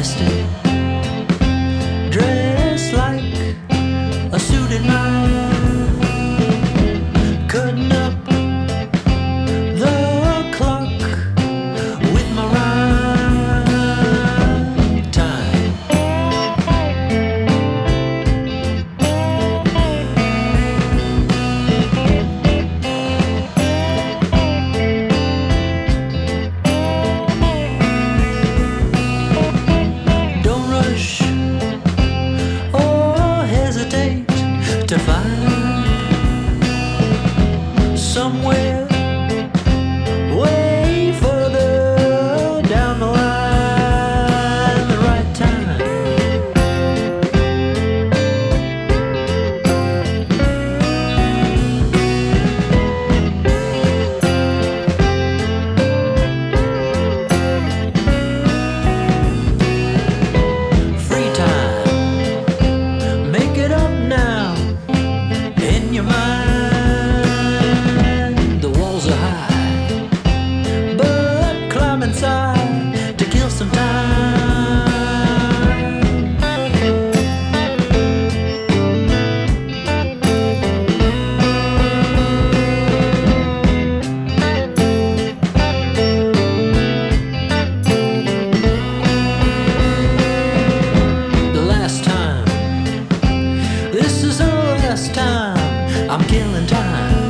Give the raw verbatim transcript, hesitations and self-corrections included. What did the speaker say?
rested, dressed like a suited man, cutting up the clock with my rhyme time. Don't rush or hesitate to find somewhere way further down the line the right time. Free time, make it up now in your mind. The walls are high, but climb inside to kill some time. The last time, this is the last time I'm killing time.